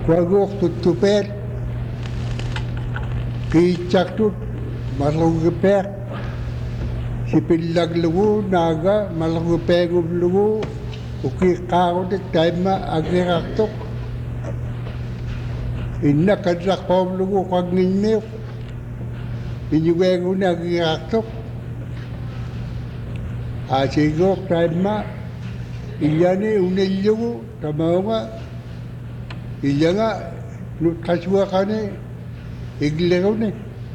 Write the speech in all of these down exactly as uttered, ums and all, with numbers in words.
Wagok tutupet, kicak tut, malugipek, si pilag lugu, naga, malugipek lugu, ukikao dik taima agiraktok. Inna kadrak pom lugu kag ninmew, inyuwego na agiraktok. Asigok taima, ilyani unillugu, tamawa, ilyanga, nutkaswa kane, iglero ne.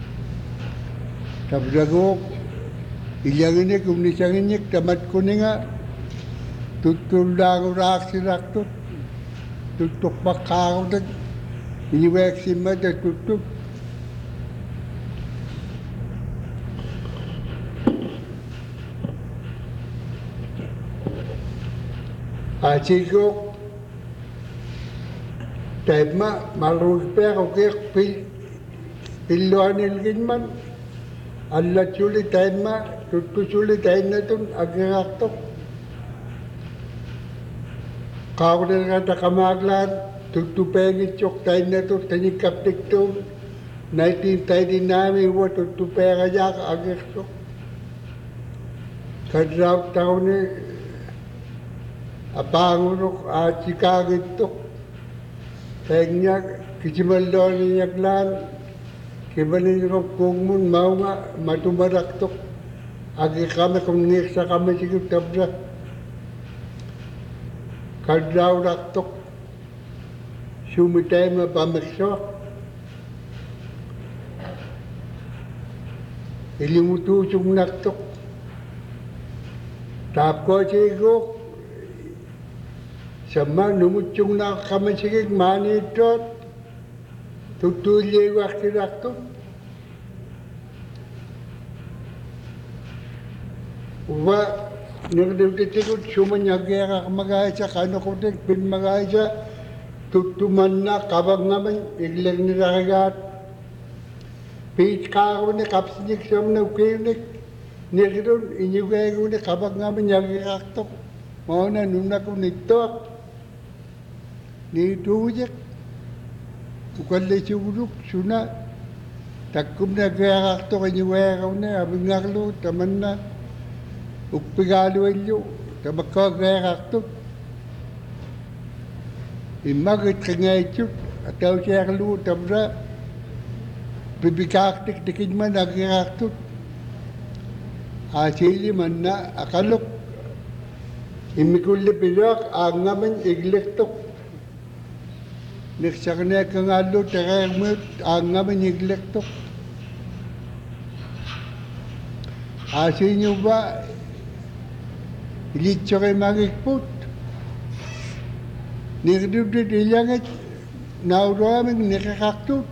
Tabdagok, ilyangine kumnisanginyik, tamat kuninga, tutuldago raksiraktot, tutuk bakkarotat, inyuwek simata tutuk. Asigok, taima malugipek ukik pil piluan ilginman, alla suli taima, tutu suli taina tun agiraktok. Kaudel kata kamaglan, tutu pengit chok taina tun tanikap tiktun, nineteen thirty-nine wa tutu pengajak agirtok. Kadraw taon ni apangurok at sikagitok. Kaya kisimaldon niya klan, kibalin ko kung mun mau nga matumaraktok, agi kami kung nirsa kami sigit tabla, kadraw raktok, sumitay mapamekso, ilimutusong naktok, tapko sigok, sama numutsong na kami sigig manitot, tutulye wakti rakto. Uwa, nagdagdatikot sumanyagera kamagaysa, kano ko din pinmagaysa, tutuman na kabag naman, iglang nilakagat. Page ka ako na kapsinik sa mga ukinik, nilakidon, inyugay ko na kabag naman yagirakto. Mau na nuna ko nito. Ni tujek, bukan le curug suna, takum na gerak to kanyuweraw na, abing ngaklo, taman na, ukpigalo elyo, tabaka gerak to. Imagit kangay chut, ataw siya kalo, tabra, bibikaktik dikin man nagerak to. Asili man na, akalok, imikuli pilok, ang ngaman iglek to. Neksakne kang alo teremut ang ngamen iglektok. Asinyo ba ilitsore magikput? Nirdudet ilangat nauraming nekakaktut.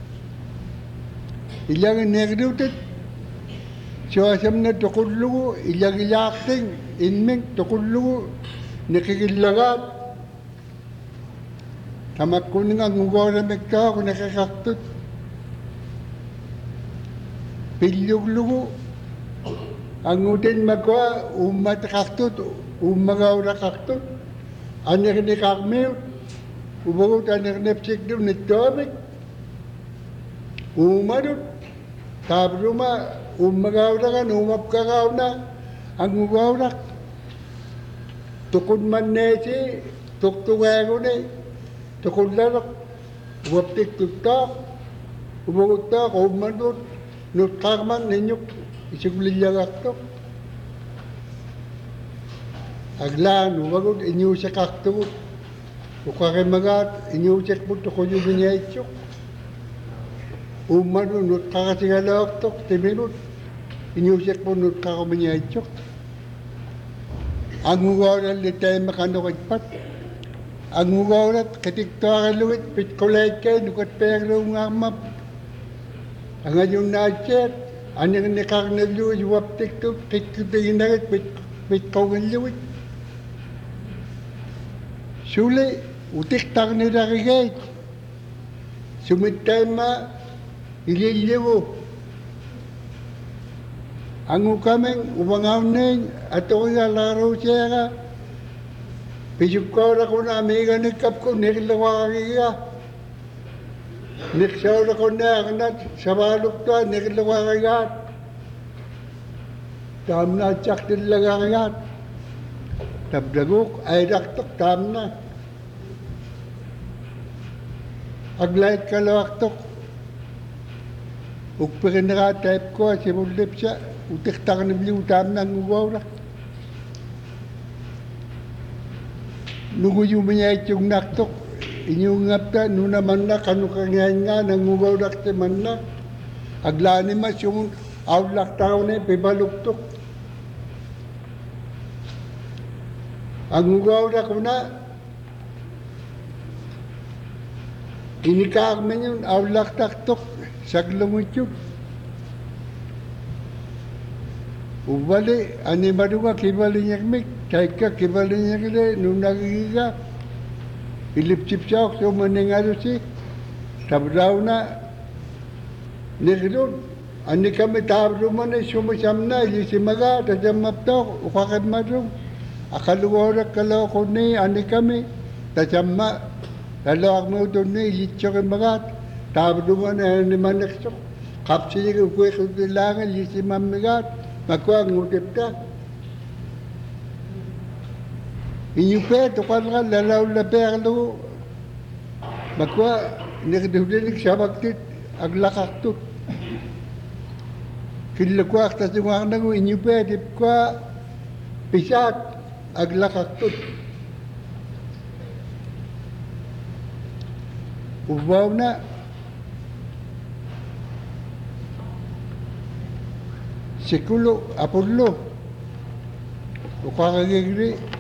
Ilangat nirdudet suasam na tukullugo ilang ilakting inming tukullugo nekikilagat. Tamat ko nga ngugora megka ako nakakaktut. Pilyuglugo. Ang utin magwa, umat kaktut, umagaw na kaktut. Anak ni kakmil, ubagot anak ni psikdum ni tobik. Umadot. Tabruma, umagaw na kan, umapkagaw na. Ang ugaw na. Tukod man nesi, tuktungego na. Tukulak, waptik tuktak, umaguttak, umadot, nutkakman ninyok, isiglilagak to. Aglan, umagot, inyusik akto, ukakemagat, inyusik mo to kunyo binyaychok. Umadot, nutkakasigalak to, timinut, inyusik mo nutkakabinyaychok. Ang ugaran litay makanokitpat. Ang ugarat katikta kaluit pitkulay kay nukat perlo nga map. Ang ayong nachet, anong nakaknaluit waptik to kitkutingin na rin pit pitkawan luit. Suli, utik tak nilakigay. Sumitay ma, ililiwo. Ang ukameng umangaw na at ako nga laro siya ka. Pisip ko na kung amiga ni kap ko, nilawa ka. Niksaw ko na kanat sa balok to niklawagat. Tam na chak dilagagat. Tabdagok ay daktok tam na. Aglait kalawaktok. Ukpirin na type ko si mulip siya. Utik-tak na bili utam na nguwaw na. Nungu yung mga yung naktok. Inyong ngapta, nung naman na, kanukangyan nga, nangugaw nakti man na. Aglani mas yung awlak tao na, pibaluktok. Ang ngugaw na ko na, inikak man yun, awlak taktok, saglungot yun. Ubali, ani maduga, kibali niya kami, kahit ka, kibali niya kami, nung nagigiga. Ilip-chip siya, so maningalo si, tabraw na, nikilod. Ani kami tabro man ay sumasam na, ilisimaga, tajamaptok, ukakad madrong. Akaluwarak kalaw ko ni, ani kami, tajama, lalawak mo doon ni, ilitsyo kay magat, tabro man ay animanaksok. Kapsi niya kukuha ko kailangan, ilisimam magat, makuha ang utip ka. Inyupe, tukar ka, lalaw na perlo. Makwa, nagdudinig siya magtit, aglakaktot. Kinlakwak, tas yung mga nang inyupe, dip kwa, pisat, aglakaktot. Ubaw na. Sikulo, apurlo. Ukakagigri.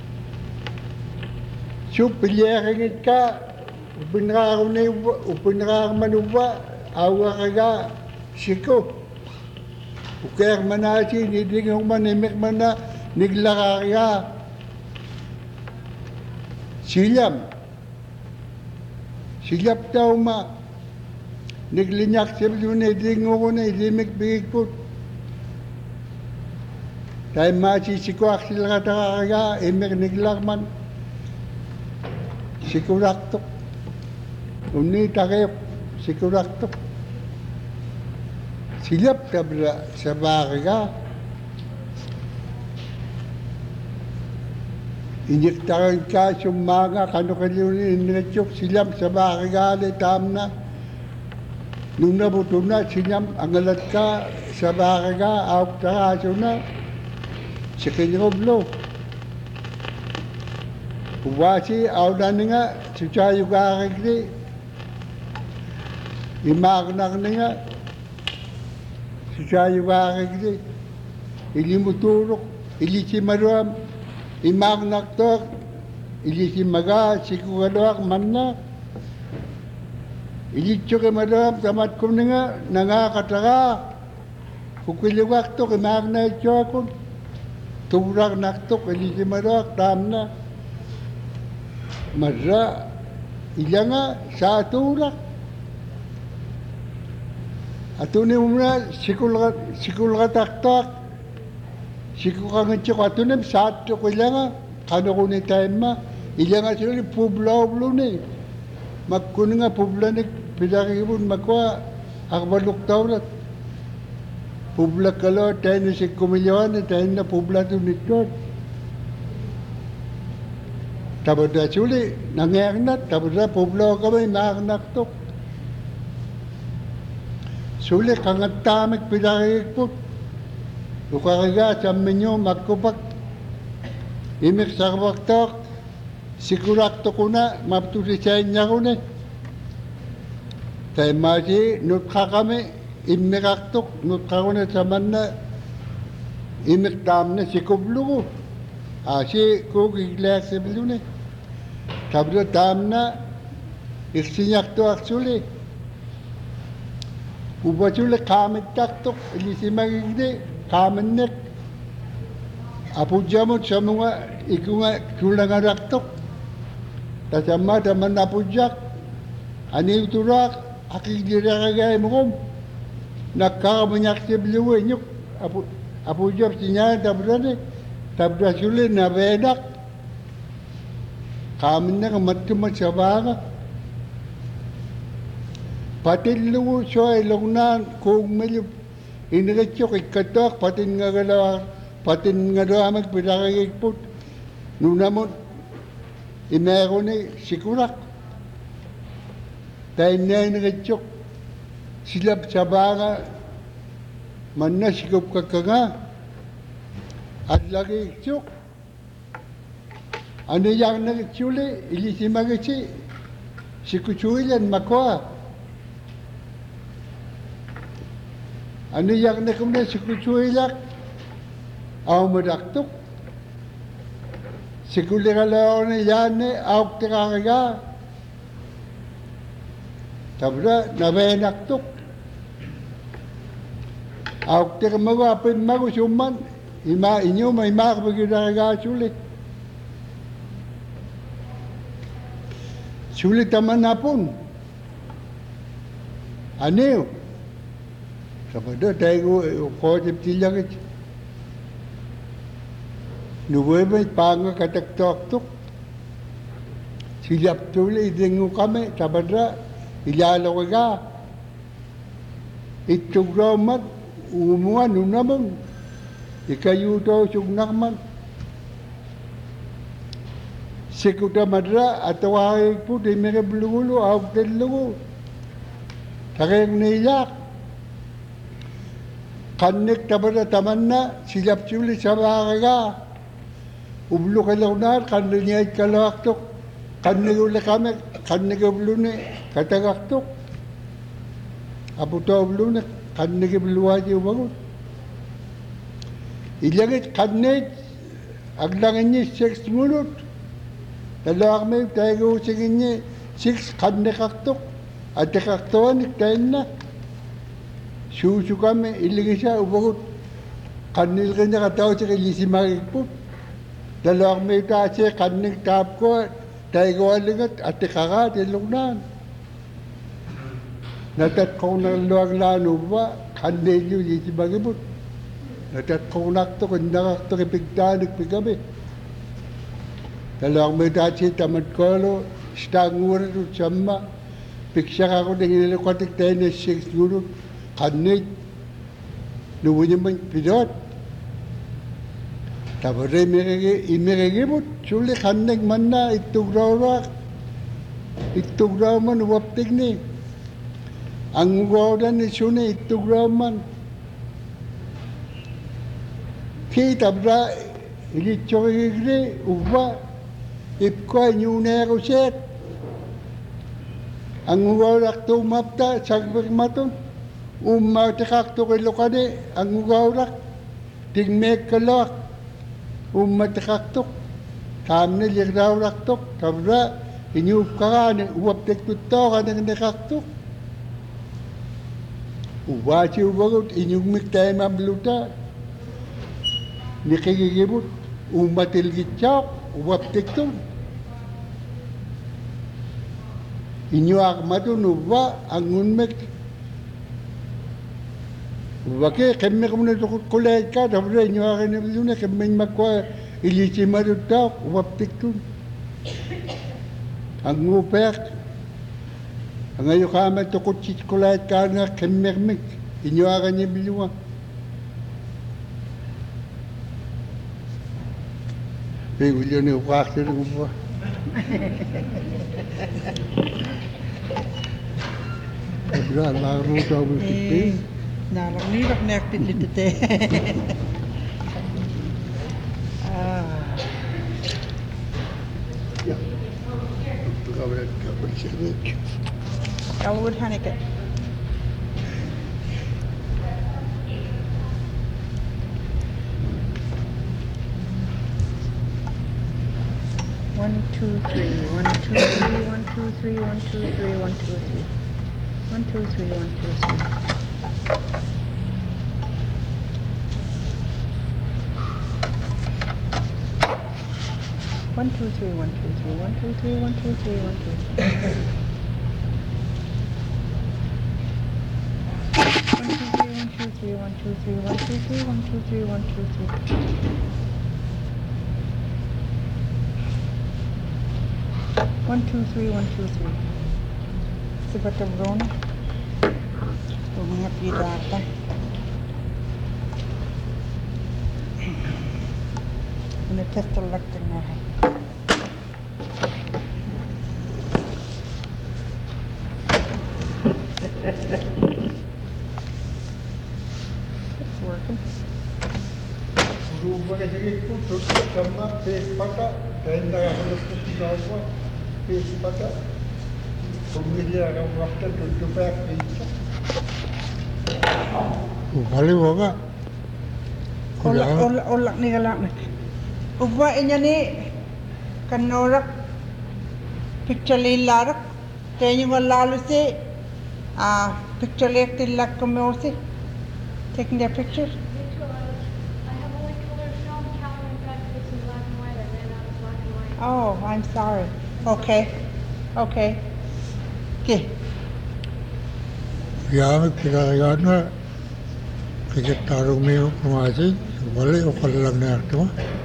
So, piliyakingit ka, upinakako na iwa, upinakako manuwa, awa ka ka, siko. Ukayak manasi, nidingong manimik man na, niglaka ka. Silam. Silap daw ma. Niglinyak siya doon, nidingong ko na, idimik bigit po. Dahil masisiko ak sila kataka ka, imik niglak man. Sikuraktok. Uni takayok, sikuraktok. Silap tabla sa baka. Inyektaran ka sumaga, kano kanyo inretyok, silap sa baka, tam na. Nung nabuto na, sinyam, angalat ka sa baka, awak takaso na. Sa kinyoblo. Wasi awdan nga sucayu kakakri imaknak nga sucayu kakakri ilimuturok ilisi maruam imaknak tok ilisi maga sikukalawak manna ilitso ke maruam tamat kum nga nangakataka kukiliwak tok imaknak chokon turak naktok ilisi maruak tamna Marra, ilanga sa aturak. Atunin mo na, sikul ka taktak. Sikul ka nga tsiko, atunin sa atu ko ilanga. Kano ko ni tayo ma, ilanga sila ni publa-ublo ni. Magkunin nga publa ni, pinakikipon, magkuha, akabalok taulat. Publa kalo, tayo na si kumilyawan, tayo na publa to nito. Tapos na suli, nangyaknat, tapos na publo kami, nakaknak to. Suli, kangatamik pinakikipot. Ukakaga, sa menyo, magkupak. Imik sa kabaktok, sikurakto ko na, maptulisayin niya ko na. Tayo masi, nutka kami, imikaktok, nutka ko na sa man na, imiktam na sikublo ko. Asi, kukikilak sa bilo na. Tapos tam na, iksinyak to aksuli. Uba suli kamit taktok, ilisi magigdi, kamen nek. Apo jamot sa mga, iku nga, kulang raktok. Tasama, taman na po jak. Ani uturak, akikira kagay mo kom. Nakakamanyak sa bilo nyok. Apo, apo jam sinya, tapos na, tapos suli na bedak. Kami na kamatumat sa baka. patin lugu soy longnan kung melu inretyo kikatok patin nga galaw patin nga damak pinakikipot nunamon imero ni sikurak dahil na inretyo silap sa baka man na sikop ka ka nga at lagi iksok ano yang nagitsuli ilisi magisi sikuchuilan makwa ano yang nakumna sikuchuilak aw madaktok sikuligalaw na yan eh awak tikakaga tabra nabenaktok awak tikamagapin magusuman ima inyo may makapagkakaga sulit sulit naman na pun ano yun sabado tayo ko tiptilagit nuwebe panga kataktok-tok silap tuli idingo kami sabadra ilalo ka itugramat umuan nunamon ikayuto sugnakman sikuta madra atawai po di mere blugulo awak din lugo takayang nilak kanik tabada tamanna silap tuli sa bakaga ublo kalawnar kanninyay kalawaktok kannigula kami kannigublo ni katagaktok aputo ublo ni kannigubluwaji umagot ilagit kannig aglangan niya six minut dalawak may tayo usingin niya six kannigaktok at kakaktawan iktayin na susu kami ilagay siya umagot kannil kanya kataw siya kilisi makikpot dalawang may kasi kaning tap ko tayo alingat at ikaka tilungnan natat kong naluwag lano ba kanil yung isi magibot natat kong nakto kung nakakto kipigtanik pigabi dalawang may kasi tamad ko lo stangura to sama piksya ako ng inilukatik tayo na six guru kanil nuwin naman pinot tabare merege imerege suli kannek manna itugrawrak itugrawman waptik ni ang gawdan ni suni itugrawman ki tabra ili chogigre uva ipko nyunero set ang gawrak to mapta sagbek maton umma tekak to kelokade ang gawrak tingmek kalak ummatakaktok kamne ligrawraktok tabra inyup ka ng uwaptek tutto ka ng nakaktok uwachi uwagot inyumik tayo mabluta nikigigibot umatilgitsak uwaptek to inyo akmatun uwa ang unmek Wake kemme kumne to kulay ka dabre nyo akin na bilune kemme makwa ilisi maruta waptik tun ang ngupek ang ayo kama to kutsit kulay ka nga kemme mek inyo akin na bilua pe ulyo ne wakse ngupwa Abra la ruta wikipin Nou, nog niet nog net dit litte te. Ah. Ja. Ik ga weer kijken. Elwood Hanneke. One, two, three, one, two, three, one, two, three, one, two, three, one, two, three. One, two, three, one, two, three. One, two, three, one, two, three, one, two, three, one, two, three, one, two, three. One, two, three, one, two, three, one, two, three, one, two, three, one, two, three. One, two, three, one, two, three. Sibata Verona. Mga pirata. Ano test electric na hai. It's working. Rumah kasi ko tutup sama pes pata, dan dah harus kita buat pes pata. Kemudian orang waktu tutup pes. Kali bawa. Olak olak olak ni galak ni. Ubah inya ni kanorak picture larak. Tanya lalu se ah picture lek tilak kami se taking their pictures. I have only color film, Calvin, in fact, it's in black and white. I ran out of black and white. Oh, I'm sorry. Okay. Okay. Okay. Yang kira-kira na kita taruh menu kemasi, boleh okal lang na tu.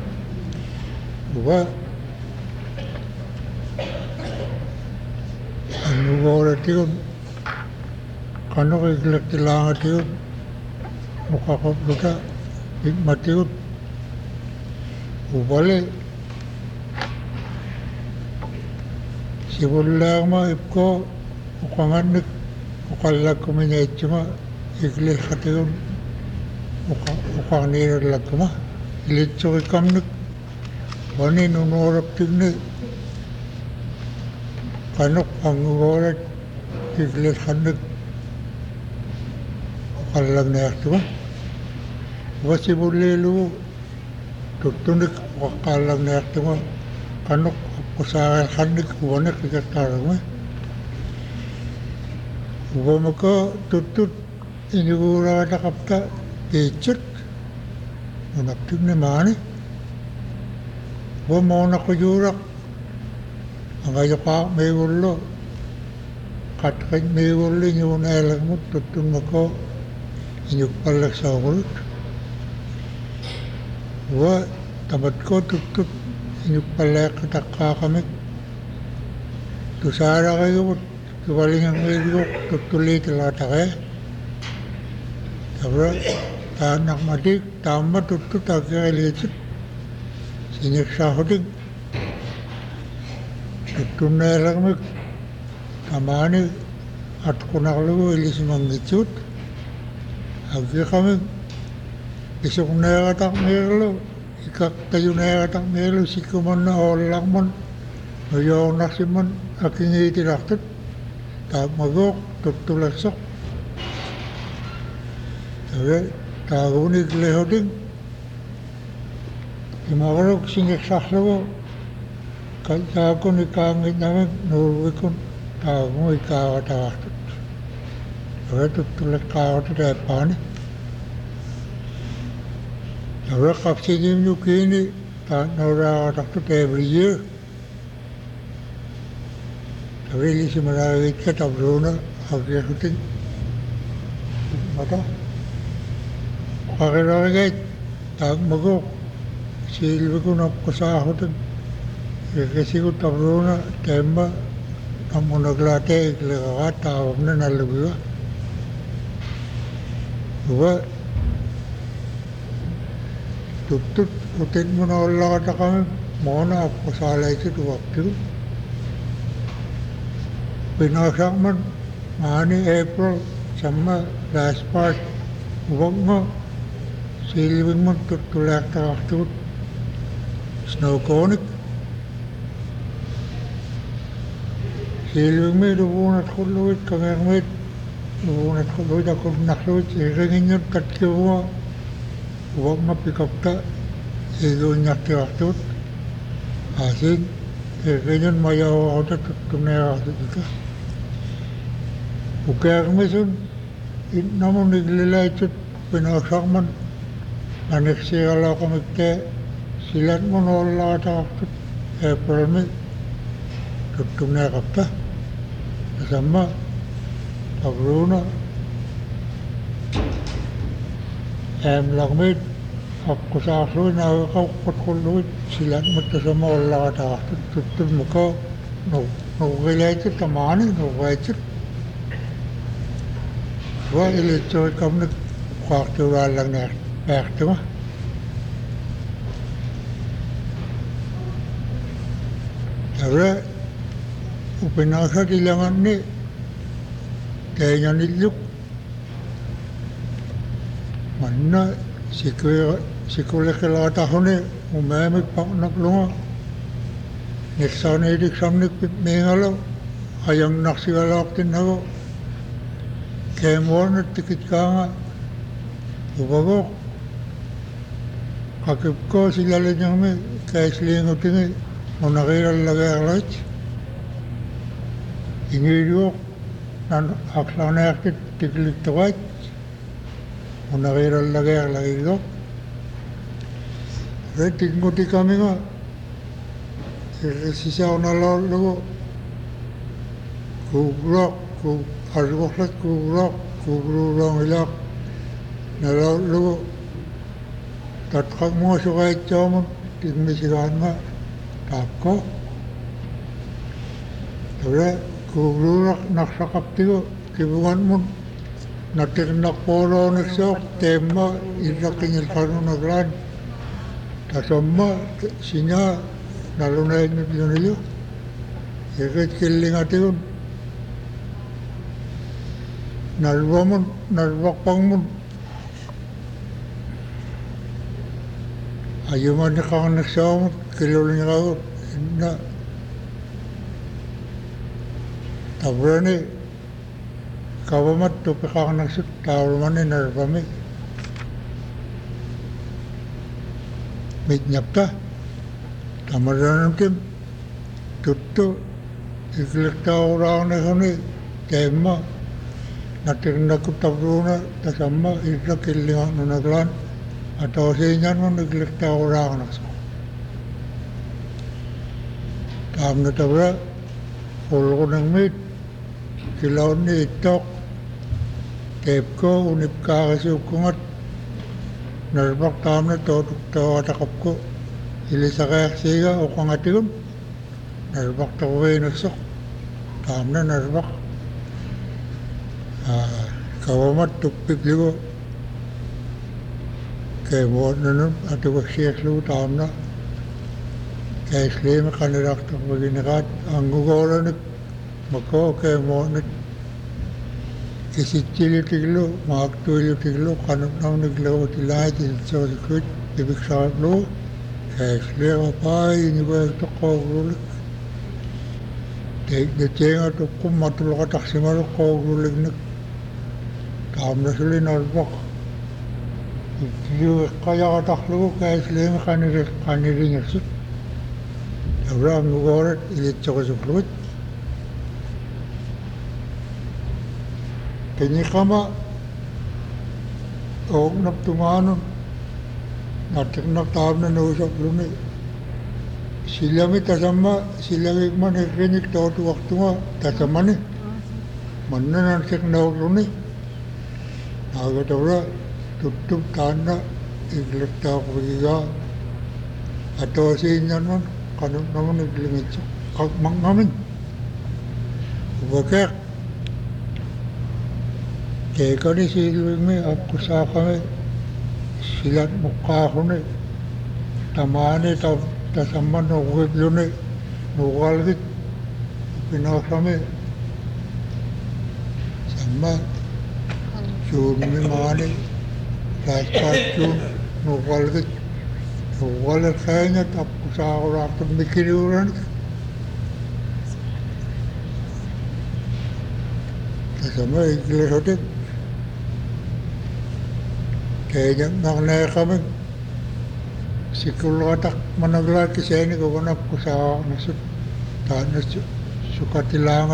Buat anu bawa tu kan orang kelak tilang tu muka kau buka mati tu boleh si boleh mah ikut ukangan nak ukal kau menyai cuma ikhlas hati tu ukang ukang ni lagi mah ikhlas cakap kam nak Wani nunurap tigni kanok pangurat tiglit handik kalang na yakto wasi bulilu tutunik wakalang na yakto kanok pusakal handik wanak ikatarang wamaka tutut inigura nakapta kicit unak tigni mani Wa mau nak kujurak, angkaya pak mewulo, kat kat mewulo nyun elang mut tutun mako, inyuk palak sahut. Wa tabat ko tutut inyuk palak katakka kami. Tusara kayo mut, tuwaling ang medyo tutuli talata kaya. Tabra, tanak madik, tama tutut agak lecet. Ini sahaja itu nelang mek kamane atku naklu ilis mangicut agi kami isuk nela tak melu ikak tayu nela tak melu sikuman na olang mon yo nasiman akingi tiraktet tak magok tutulak sok tapi tahu ni lehoding Imawarok singek sahlawo kaya ako ni kangit namin nuwi ko tawag mo ikaw at awakot. Kaya tutulad ka ako tayo pani. Kaya kapsinim nyo kini naura atakot every year. Kaya ili si marawit ka tabruna agya kuting. Mata? Kakiraragay tawag magok. Silbi ko na kasahotan. Kasi ko tabruna, temba, kamu naglate, iklaka, tawag na nalabiwa. Diba? Tutut, utin mo na wala ka kami, mo na ako kasalay sa tuwakti ko. Pinasak man, mani April, sama last part, huwag mo, silbi mo tutulak takakti ko. Snow conic. Silving me rubunat khuluit kangermit rubunat khuluit ako nakluit iringin yun katkiwa huwag mapikapta igo nyakti aktut asin iringin mayaw ako na tutunay ako dito ukermi sun namun niglilay chut pinaksak man naniksigala ko magte silat mo nola aktut April me tutunay kapta sama tabruna em langmit aku sasu na kau kutkulut silat mata sama Allah ta tutun muka no no gilai tu tamani no gilai tu Wa ile choy kamne kwaktu walang na pektu ma. Tabre upinasa kilangan ni kaya niluk mana sikul sikul kelata hone umame pak nak lunga niksane dik samne mengalo ayang naksigalak tinago kemon tikit kanga ubagok kakip ko sila lenyang me kaisling utingi monakira lagay ingiriok nan aksana akit tiklik tawaj monakira lagay lagay re tingoti kami nga sisa na lago kugrok ku argoklat kugrok kugrulong ilak na lago tatkak mo sukay chomon tingmisigan nga tapko tabre kugrulak naksakap tigo kibungan mo natirnak polo naksok tema iraking ilkano naglan tasama sinya nalunay nyo nyo ikit kiling atiyon nalwa mo nalwakpang mo ayuman na kang nagsawa mo kilulong niya ako na tabra ni kawamat tupi kang nagsut tawaman ni narpami mitnyapta tamaran tim tutto iklekta orang na kani tema natirna ko tabruna tasama ira kilinga no naglan atau sinyan mo iklekta orang na so tam na tabra ulko ng mit kilaw ni itok tep ko unip kakasukungat narbak tam na to to atakap ko ilisakaya siga o kangatigon narbak taway nagsok tam na narbak kawamat tupik ligo kaya mo na nun at iwasiyas ligo tam na kaya islima kanirak tapaginakat ang gugola ni mako kaya mo na kisitili tiglo maaktuili tiglo kanap nang naglaw tilay tilso sikrit ibig sakap lo kaya islima pa ini ba ito kawulik tek de chenga to kum matulaka taksimaro kawulik nik tam na sila nalbak ito kaya kataklo kaya islima kanirik kaniring asik yabra ang gugorat ilit saka suklut kanya kama og naptumanon natik naktab na nausap lumi silami tasama silami man ikrinik tawtu waktu nga tasama ni manna nansik nauk lumi aga tabra tutup tanda iglekta kubiga atau sinyan man kanuk naman iglingit kag mangamin ubakek kaya kani silwing me apko sa kami silat mukha ko ni tamani tasama nukit yun ni nukalgit pinakami sama yun ni mani laspat yun nukalgit nukalit kaya niya apko sa ako rakot mikiniuran tasama ikilasotin kaya naknaya kami sikulatak managlat kasi ini ko kanap ko sa nasut na sukatilangat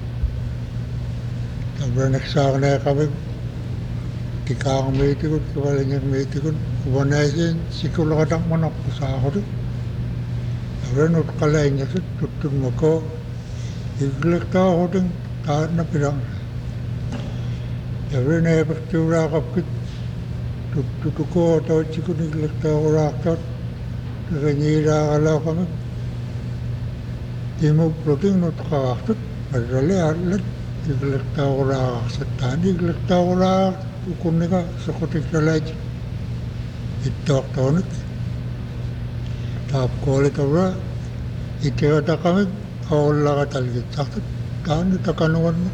tabra nagsaknaya kami tikang maitikot kabalanyang maitikot kubanayasin sikulatak manap ko sa ako rin tabra nutkalay niya sut tutun mo ko iglekta ako rin taat na pinang tabra naipaktiwra kapkit tutuko atau cikgu ni lekta orang kat kenyira kalau kami timu protein not kawat berale atlet iglektaura satan iglektaura ukunika sokotik relaj itok tonik tap kole tawra itera takame awalla katalgit sakit kan takanuan mo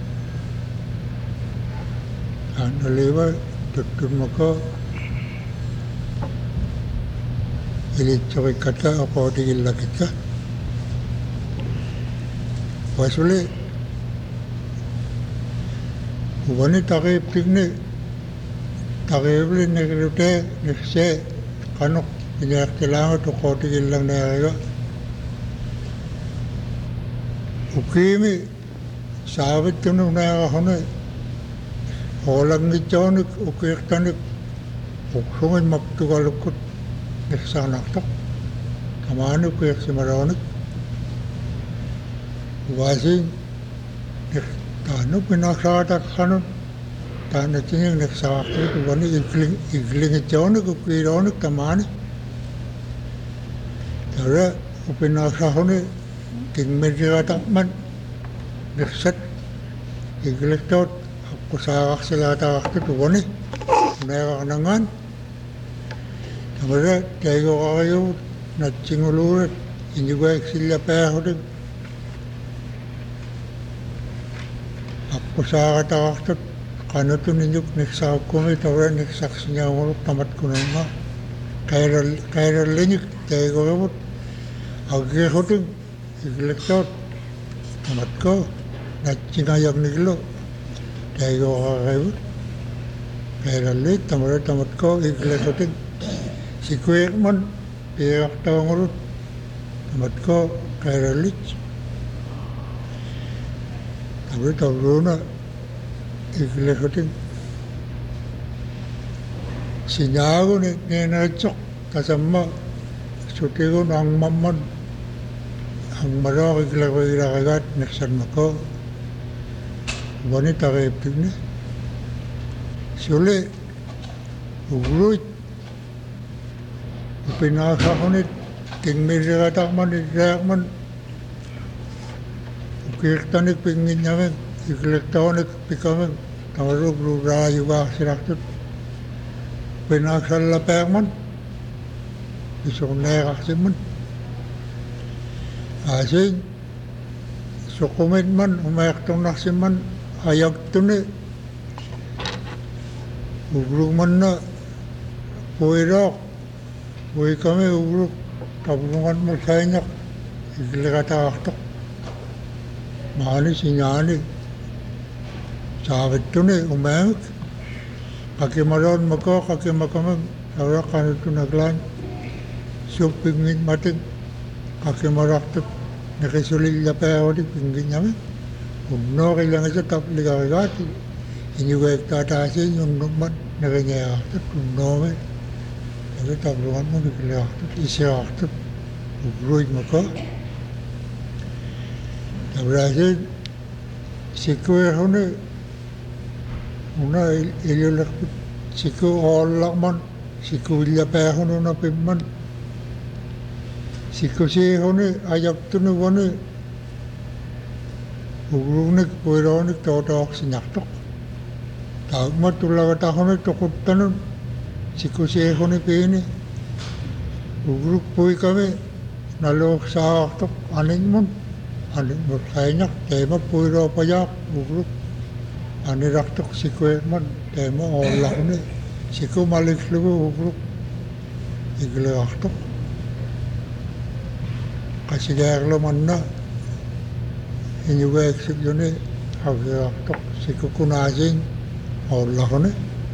kan lewa tutur maka ilit coy kata apa digilla kita wasule wani tage pikne tage bli negrute nekse kanok inak telang to koti gilang naga ukimi sabit tunu naga hone holang ni chonik ukir tanik uksungin maptugalukut neksanaktak kamanu ukir simaronik wasing tanu pinaksatak kanun tanu tingin neksaktak wani igling igling chonik ukironik tamani tara upinaksahone tingmediratak man neksat iglektot kusakak silatak tu wani nakanangan tamara tayo kayo natsingulurat inyuga eksila pahodik kusakatak kano tu ninyuk neksak kumi tawra neksak sinyamuluk tamat kununga kairal kairal lenyuk tayo kayo agir hoting iglektot tamat ko natsingayak niglo tayo kayo kairal lit tamara tamat ko iglektoting sikwek man piyak tawangurut tamat ko kairal lit tapi tahu na iglesiatin sinyago ni nenacok kasama sutigo ang mamad ang marok iglesiagat neksan mako wanita kaipin ni sule ugruit pinakahonit tingmirigatak man iyak man kirtanik pingin namin, iglektaonik pikamin, tamarug rura yuga siraktut, pinaksal lapek man, isong nekak siman, asing sukumit man, umayaktong naksiman, ayag tuni, ugrug man na, puwirok, puwi kami ugrug, tabungan mo sa inyak, iglekataktok. Mani sinyani sabit tu ni umek kaki maron mako kaki makamang saura kan itu naglan sup pingin mating kaki marak tu nakisulit lape awadi pingin nyame umno kailangan sa tap ligagati inyuga iktatasin yung numan nakanya tu umno me tapi tabungan mo nikilak tu isyak tu ugruid mako Tabrasi siku hone una ilulak siku olak man siku ilapa hone na pimman siku si hone ayak tu ne hone urunik puironik totok sinaktok tagma tulagata hone tokuttanun siku si hone pene uruk pui kame nalok saaktok anin mon anin berkainak tema puiro payak ugruk ani raktok sikwe man tema olah ni siku malik lugu ugruk igle raktok kasih lo mana ini juga eksik jone hagi raktok siku kunajing olah ni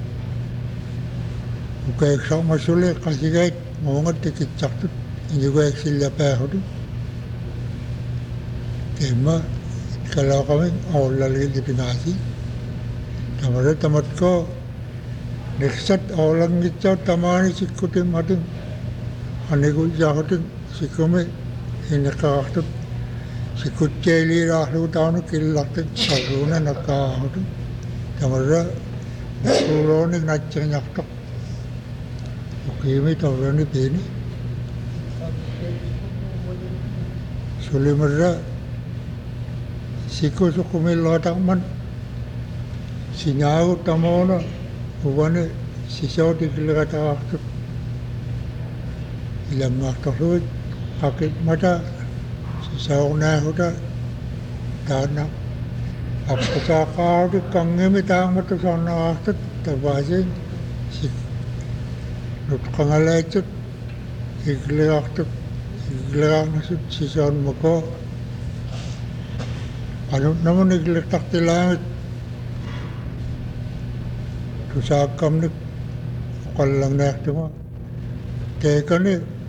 buka eksak masule kasih gait mau ngerti kicak tu ini juga eksik apa hodu tema kalau kami awal lagi di pinasi, tamara tamat ko neksat awalang kita tamani sikutin matin, ane ko jahatin sikume ini kahut sikut celi rahlu tahun kilatin saruna nakahut, tamara suroni ngaceng nyaktok, kami tahu ni bini, sulimera siku suku melatak man Sinau tamona uwane sisau dikiligata aktu ilang aktu kakit mata sisau na huda dana apa sakar di kangge mitang mata sana aktu tabasin si nut kangalecet ikilig aktu ikilig nasut sisau mako anu namun ikilig taktilangit tu sakam ni kallang na cuma kayak kan ni